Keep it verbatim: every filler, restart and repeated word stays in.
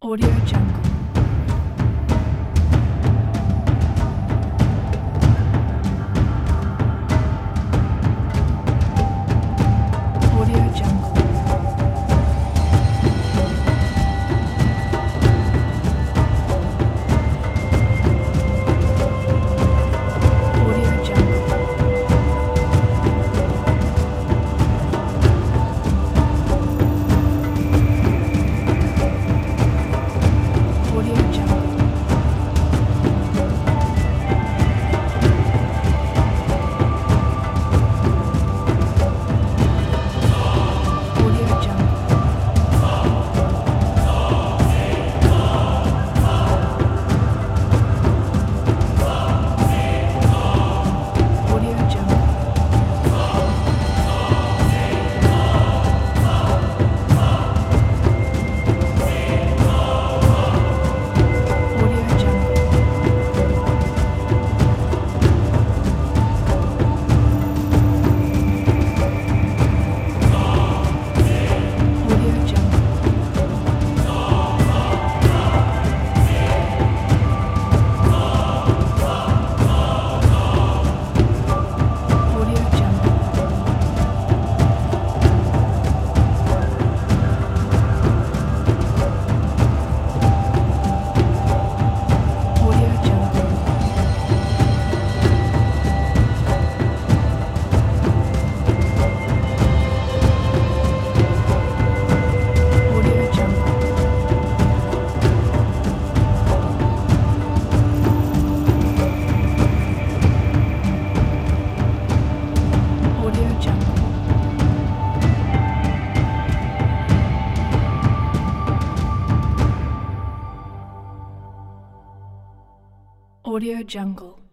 Audio Jungle. Audio Jungle. Audio Jungle. Audio Jungle. Audio Jungle. Audio Jungle. Audio Jungle. Audio Jungle. Audio Jungle. Audio Jungle. Audio Jungle. Audio Jungle. Audio Jungle.